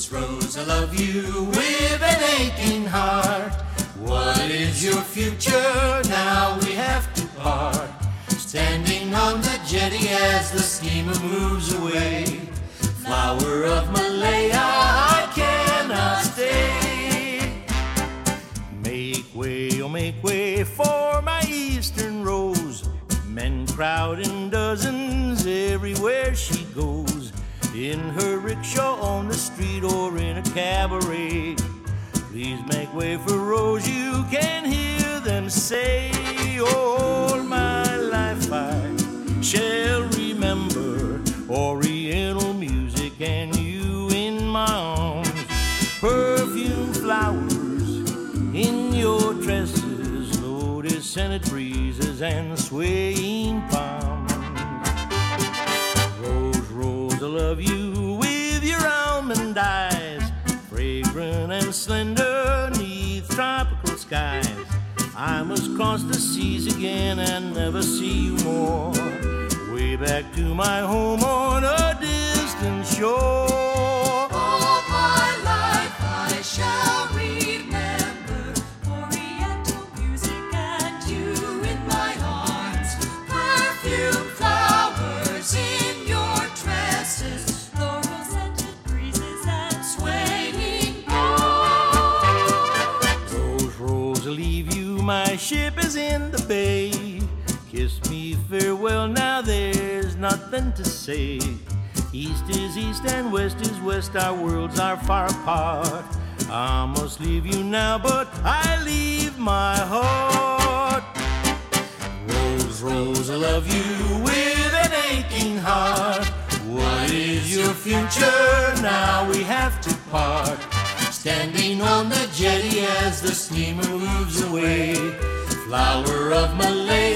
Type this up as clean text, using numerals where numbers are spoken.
Rose, Rose, I love you with an aching heart. What is your future? Now we have to part. Standing on the jetty as the steamer moves away. Flower of Malaya, I cannot stay. Make way for my eastern rose. Men crowd in dozens everywhere she goes. In her rickshaw on the street or in a cabaret. Please make way for Rose, you can hear them say. All my life I shall remember Oriental music and you in my arms. Perfume flowers in your tresses, lotus-scented breezes and swaying palms. Rose, Rose, I love you with your almond eyes, fragrant and slender neath tropical skies. I must cross the seas again and never see you more. Way back to my home on a distant shore. All my life I shall remember Oriental music and you in my arms. Perfume flowers in your tresses, laurel-scented breezes and swaying palms. Rose, Rose, I leave you, my ship is in the bay. Kiss me farewell, now there's nothing to say. East is east and west is west, our worlds are far apart. I must leave you now, but I leave my heart. Rose, Rose, I love you with an aching heart. What is your future? Now we have to part. Standing on the jetty as the steamer moves away. Flower of Malaya,